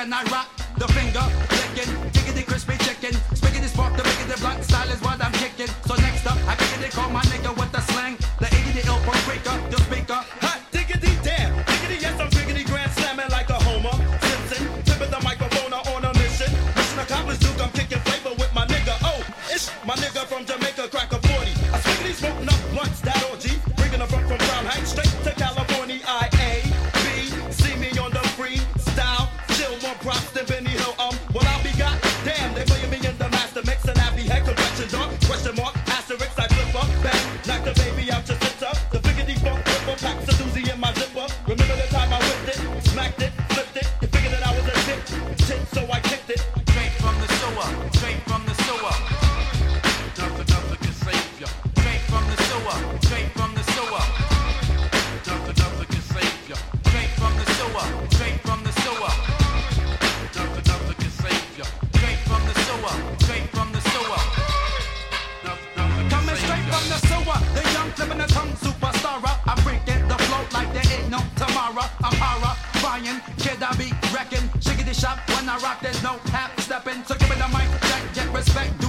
can I rock the finger licking, diggity crispy chicken, spiggity spark the biggity blunt style is what I'm kicking. So next up, I kickity call my nigga with the slang, the 80 ill for breaker, your speaker. Hot diggity damn, diggity yes I'm diggity grand slamming like a Homer Simpson. Tip of the microphone on a mission. Mission accomplished, Duke. I'm kicking flavor with my nigga. Oh, it's my nigga from Jamaica, crack a 40. I spiggity smoking up blunts, that OG, bringing the front from Crown Heights straight to California. IAB, see me on the free style, chill more props than Benny Hill. Well I'll be goddamn, they playing me in the master mix and happy head complexion dark. Question mark, asterisk, I flip up, bang, knock the baby out your sister. The biggity funk flipper, packs a doozy in my zipper. Remember the time I whipped it, smacked it, flipped it. You figured that I was a tit, so I kicked it. Straight from the sewer, straight from the sewer. Nothing can save ya. Straight from the sewer, straight from the sewer. Nothing can save ya. Straight from the sewer, straight from the sewer. Nothing can save ya. Straight from the sewer, straight from the sewer. Coming straight from the sewer, the young flipping the tongue superstar. I'm breaking the flow like there ain't no tomorrow. I'm horrifying, kid I be wrecking. Shiggity shop when I rock, there's no half stepping. So give me the mic, check, get respect.